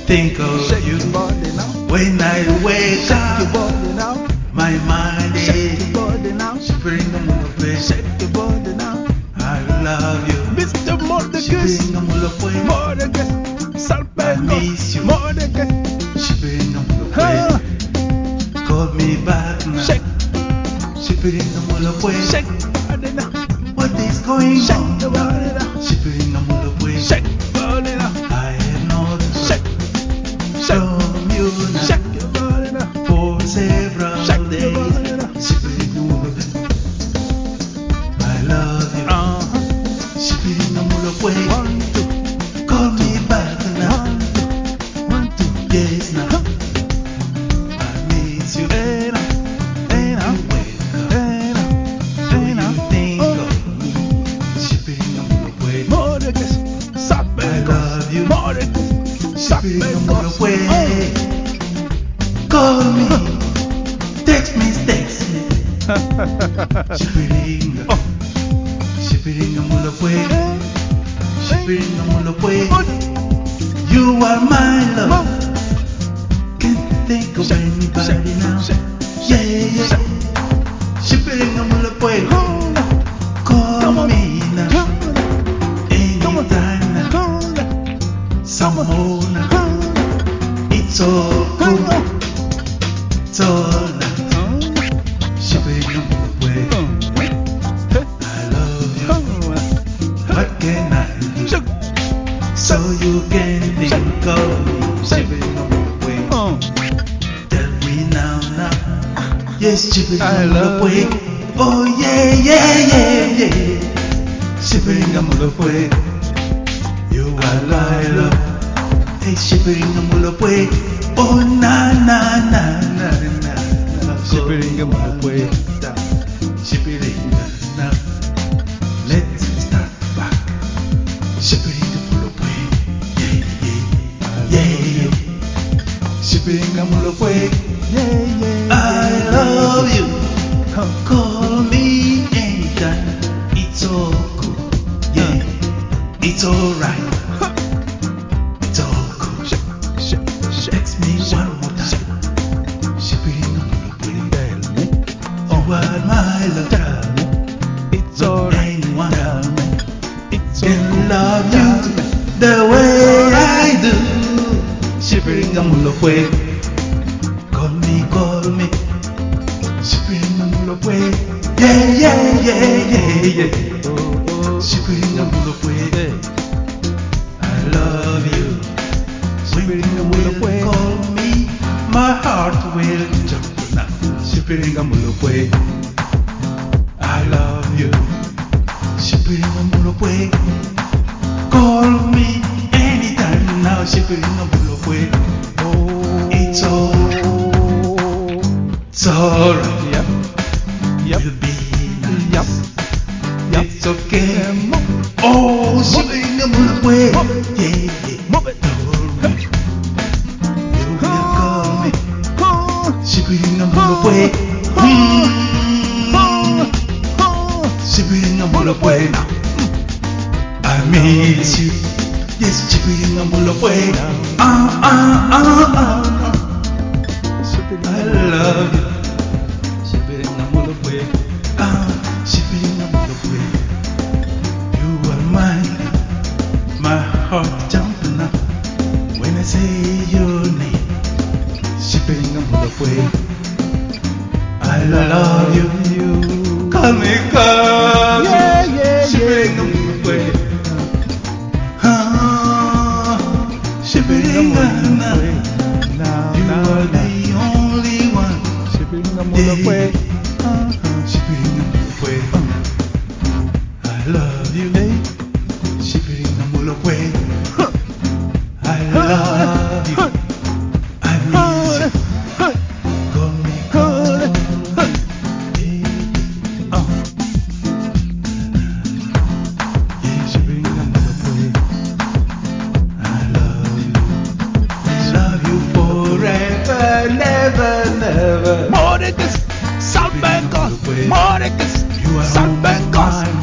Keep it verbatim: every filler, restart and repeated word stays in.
think of Shake you your body now. when I wake Shake your up. body now. My mind Shake is your body now. shivering on the way. Shake your body now. I love you. Mister Mordecus. Shivering on the way. Mordecus. I Salpengo. miss you. Mordecus. Shivering on the Ah. way. Call me back now. Shake. Shivering on the way. Shake your body now. What is going Shake on? your body now. Shivering on the way. Shake your body now. I have not Shake. from you now Shake your body now. for several Shake your days. body now. Shivering on the way. I love you. Uh-huh. Shivering on the way. One, two, Call me back now. one, two, one, two. Yes now. Huh. I miss you. Hey now. Hey now. You wake up. Hey now. Do Hey now. you think Oh. of me? Shivering on the way. Mordecus. I Salpengo. love you. Mordecus. Shivering on Salpengo. the way. Call me. Text me, text me. Shivering. Oh. Shivering on the way. Hey. Shivering on the way. Good. You are my love. Move. Can't think of Shake, anybody shake, now. shake, Yeah, yeah, shake. yeah. Shivering on the way. Come on. Call Come on. me now. Come on. Come on. Anytime now. Come on. Some more now. Come on. It's all Come good. on. It's all now. Shivering on the way. I love you. What can I do? So you can think of me. Shivering on the way. Tell me now, now. Yes, shivering I on the love way. you. Oh yeah, yeah, yeah, yeah. Shivering on the way. You are my love. Hey, shivering on the way. Oh na na na na na. Shivering on the way. Shivering na. Let's start back. Shivering on the way. Yeah, yeah, yeah, yeah. Shivering on the way. Yeah, yeah. I love you. Come. Call me anytime. It's all good. Yeah, it's alright. It's all good. Shake, shake, Text me one more time. Shivering on the way. tell me. You are my love. Tell me. It's alright. Anyone Tell me. It's can alright. love Tell you me. the way I do. Shivering on the way. Call me, call me. Shivering on the way. Yeah, yeah, yeah, yeah, yeah. Oh, oh. Shivering on the way. Hey. I love you. When Shivering you on the will way. call me, my heart will jump now. Shivering on the way. I love you. Shivering on the way. Call me anytime now. Shivering on the way. Oh. It's all, it's alright. Yep. Yep. Will be nice. Yep. Yep. It's okay. Move. Oh, shivering on the way. Yeah, yeah. Move it. Alright. You will call me. Oh. Shivering on the way. Mm. Shivering on the way. I miss you. Yes, shivering on the way. Ah, ah, ah, ah. I love you. Shivering on the way. Ah, shivering on the way. You are mine. My heart jumping up when I say your name. Shivering on the way. I love you. Call me, call me. Yeah, yeah, Shivering on the way. Ah, shivering on the way. Now, You now, are now. the only one. Shivering on the way. Shivering on the way. I love you. Shivering on the way. I love you. I miss you. Call me, call me. Yeah. Yeah, shivering on the way. I love you. Love you forever, never, never. Mordecus, Salpengo, Mordecus, You are Salpengo, all